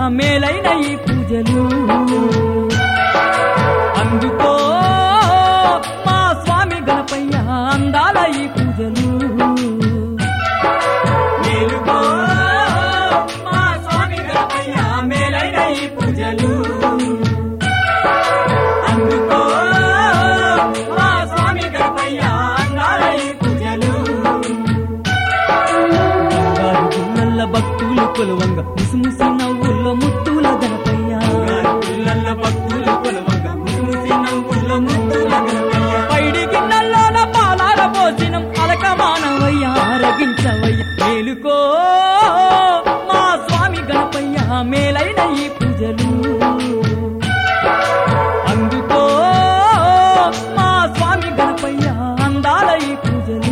మేలైన ఈ పూజలు అందుకో మా స్వామి గణపయ్య అందాల ఈ పూజలు మేలుకో మా స్వామి గణపయ్య మేలైన ఈ పూజలు అందుకో మా స్వామి గణపయ్య అందాల ఈ పూజలు గుళ్ళల్ల భక్తులు కొలువంగ ముసిముసి నవ్వుల్లో ముత్తుల గణపయ్య గుళ్ళల్ల భక్తులు కొలువంగ ముసిముసి నవ్వుల్లో ముత్తుల గణపయ్య పైడి గిన్నెల్లోన పాలాల భోజనం అలకమానవయ్య ఆరగించవయ్య మేలుకో మా స్వామి గణపయ్య మేలైన ఈ పూజలు అందుకో మా స్వామి గణపయ్య అందాల ఈ పూజలు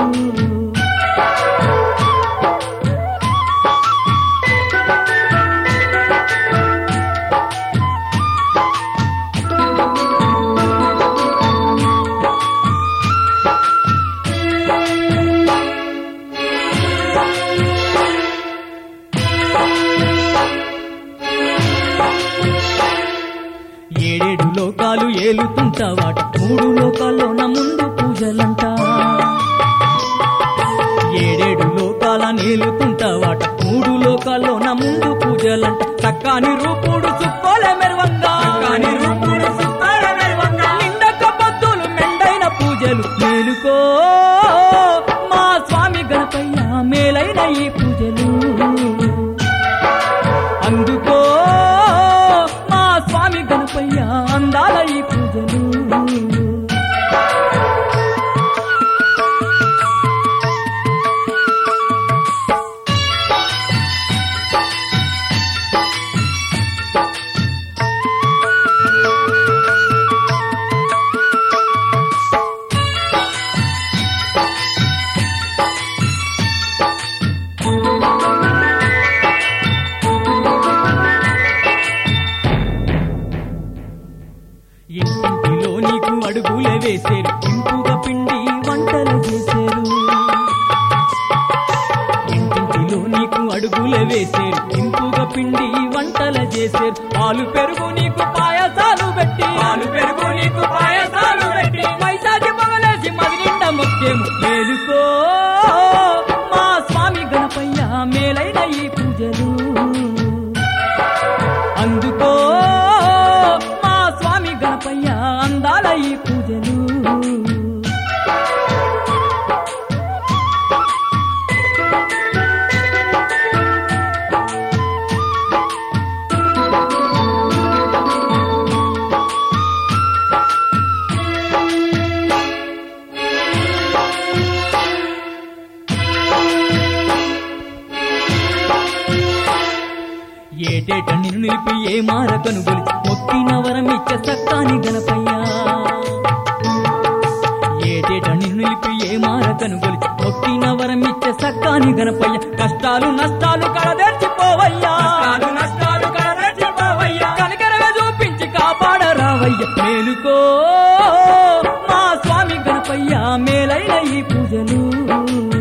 ఏడేడు లోకాలు ఏలుతుంటావాట మూడు లోకాల్లో నా ముందు పూజలంట ఏడేడు లోకాల నేలుతుంటావాట మూడు లోకాల్లో నా ముందు పూజలంట చక్కాని రూపుడు చుక్కోలే మెరవంగా నిండక పొద్దులు మెండైన పూజలు మేలుకో మా స్వామి గణపయ్య మేలైన ఈ పూజలు అందుకో మా స్వామి గణపయ్య అందాల ఈ పూజలు ఇంటిలో నీకు అడుగులే వేసేరు ఇంపుగా పిండి వంటలు చేసేరు ఇంటిలో నీకు అడుగులే వేసేరు ఇంపుగా పిండి వంటలు చేసేరు పాలు పెరుగు నీకు పాయసాలు పెట్టి మైసాచి పొగలేసి మదినిండ మొక్కేము మేలుకో మా స్వామి గణపయ్య మేలైన ఈ పూజలు అందుకో మా స్వామి గణపయ్య అందాల ఈ పూజలు ఏటేట నిన్ను నిలిపి ఏ మారకను గొలిచి మొక్కిన వరమిచ్చే సక్కాని గణపయ్య ఏటేట నిన్ను నిలిపి ఏ మారకను గొలిచి మొక్కిన వరమిచ్చే సక్కాని గణపయ్య కష్టాలు నష్టాలు కడదెర్చిపోవయ్యా కనికరగా చూపించి కాపాడరావయ్య మేలుకో మా స్వామి గణపయ్య మేలైన ఈ పూజలు